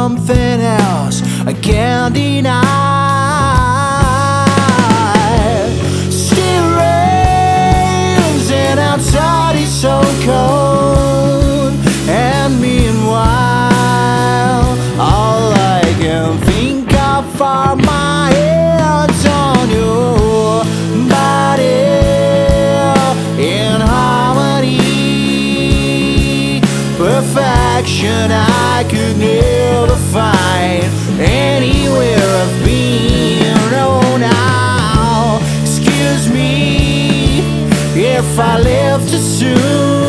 something else I can't deny. Still rains and outside is so cold, and meanwhile all I can think of are my hands on your body in harmony. Perfection I could never find anywhere I've been. Oh, now excuse me if I left too soon.